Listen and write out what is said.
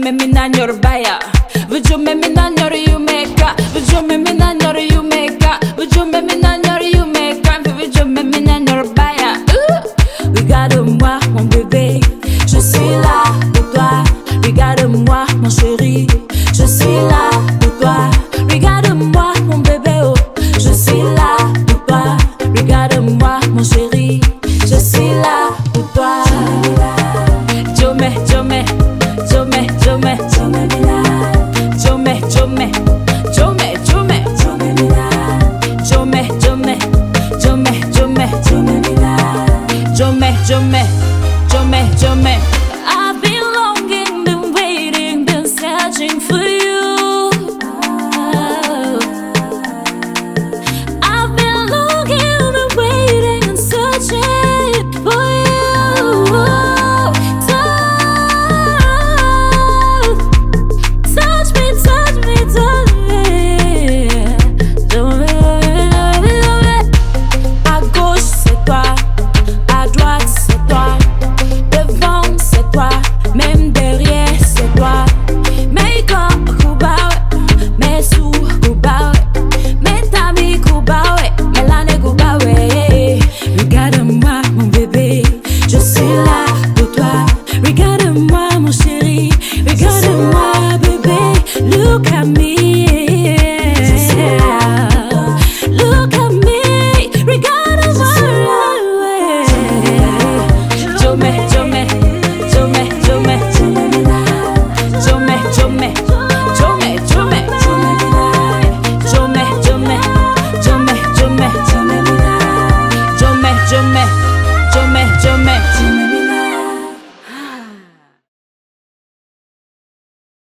Vujume mina nyorbaya, vujume mina nyori yumeka, vujume mina nyori yumeka, vujume mina nyori yumeka, vujume mina nyorbaya. Regarde-moi mon bébé, je suis là pour toi. Regarde-moi mon chéri, je suis là pour toi. Regarde-moi mon bébé, oh, je suis là pour toi. Regarde-moi mon chéri, je suis là pour toi. Jome, jome, jome, jome, jome mina. Jome, jome, jome, jome, jome mina. Jome, jome, jome, jome, jome mina. Jome, jome, jome, jome. I've been longing, been waiting, been searching for you. I've been longing, been waiting and searching for you. Touch me, touch me, touch me. À gauche c'est toi, à droite c'est toi, devant c'est toi, même derrière c'est toi. Mes corps Cuba, mes sous Cuba, mes tamis Cuba, mes l'année Cuba. Regarde-moi mon bébé, je suis là pour toi. Regarde-moi mon chéri, regarde-moi bébé, look at me. Look at me, regarde-moi. Jome, jome, jome, jome, jome, jome, jome, jome, jome, jome, jome, jome, jome, jome, jome, jome, jome.